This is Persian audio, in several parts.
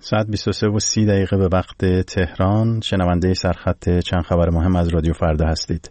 ساعت 23:30 به وقت تهران. شنونده سرخط چند خبر مهم از رادیو فردا هستید.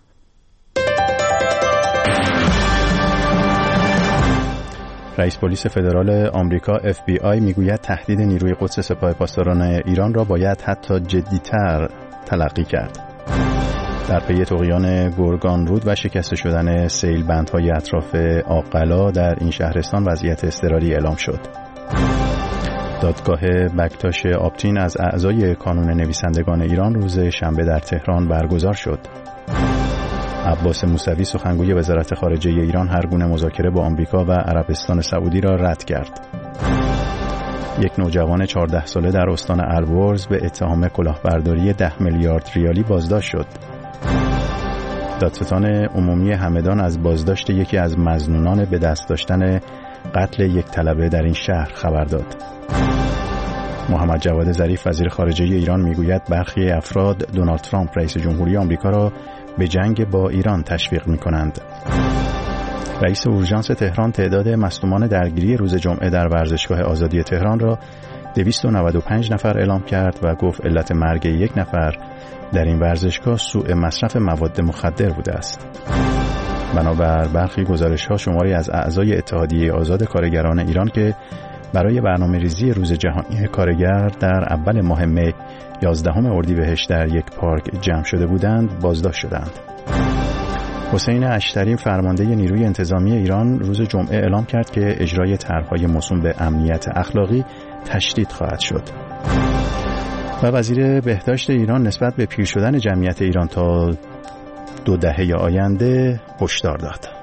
رئیس پلیس فدرال آمریکا FBI میگوید تهدید نیروی قدس سپاه پاسداران ایران را باید حتی جدی‌تر تلقی کرد. در پی طغیان گرگان رود و شکسته شدن سیل بندهای اطراف آقلا در این شهرستان وضعیت اضطراری اعلام شد. دادگاه بکتاش آپتین از اعضای کانون نویسندگان ایران روز شنبه در تهران برگزار شد. عباس موسوی سخنگوی وزارت خارجه ایران هر گونه مذاکره با آمریکا و عربستان سعودی را رد کرد. یک نوجوان 14 ساله در استان البرز به اتهام کلاهبرداری 10 میلیارد ریالی بازداشت شد. دادستان عمومی همدان از بازداشت یکی از مظنونان به دست داشتن قتل یک طلبه در این شهر خبر داد. محمد جواد ظریف وزیر خارجه ایران میگوید برخی افراد دونالد ترامپ رئیس جمهوری آمریکا را به جنگ با ایران تشویق می‌کنند. رئیس اورژانس تهران تعداد مصدومان درگیری روز جمعه در ورزشگاه آزادی تهران را 295 نفر اعلام کرد و گفت علت مرگ یک نفر در این ورزشگاه سوء مصرف مواد مخدر بوده است. بنابر برخی گزارش‌ها شماری از اعضای اتحادیه آزاد کارگران ایران که برای برنامه‌ریزی روز جهانی کارگر در اول ماه می 11 اردیبهشت در یک پارک جمع شده بودند بازداشت شدند. حسین اشتری فرمانده نیروی انتظامی ایران روز جمعه اعلام کرد که اجرای طرح‌های موسوم به امنیت اخلاقی تشدید خواهد شد. و وزیر بهداشت ایران نسبت به پیر شدن جمعیت ایران تا 2 دهه آینده هشدار داد.